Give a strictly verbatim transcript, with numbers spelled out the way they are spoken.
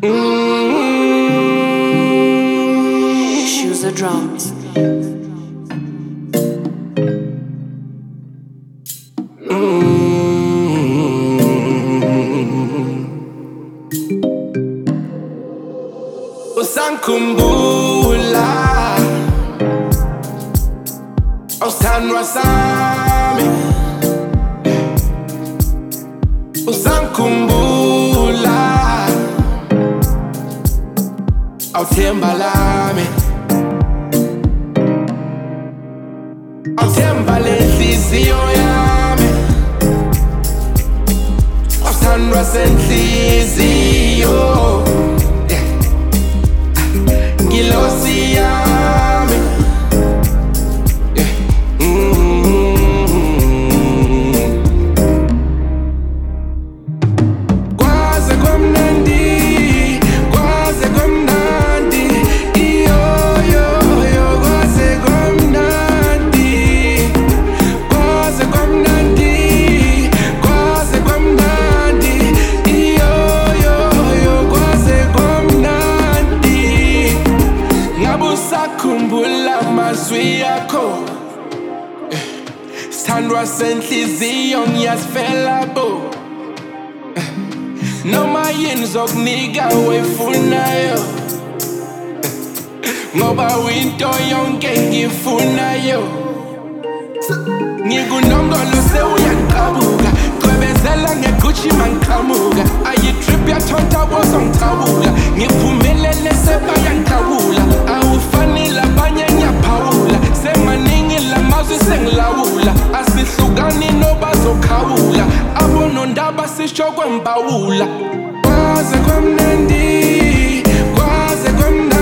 Mm-hmm. Choose the drums. Usankhumbula awuthandwa sami, usankhumbula awuthemba lami, awuthemba lenhliziyo yami, awuthandwa senhliziyo. Ngilosi yami, yeah. Mm-hmm. Kwaze kwamnandi, kwaze kwamnandi, iyo yo yo, kwaze kwamnandi, kwaze kwamnandi, kwaze kwamnandi, iyo yo yo, kwaze kwamnandi. Usakhumbula amazwi akho, sithandwa senhliziyo ngiyasifela bo, noma yini zokunika wefunayo, ngoba winto yonke ngifunayo. Ngikunongolo sewuyangiqabuka, cwebezela ngeGucci mangiqhamuka, ayitrip yathonta wozongiqabula, ngiphumelele sebayangiqabula, awufanele abanye ngiyaphawula, semaningi lamazwi sengilawula, asihlukani nobazokhawula, abonondaba sisho kwembawula. Kwaze kwamnandi, kwaze kwamnandi.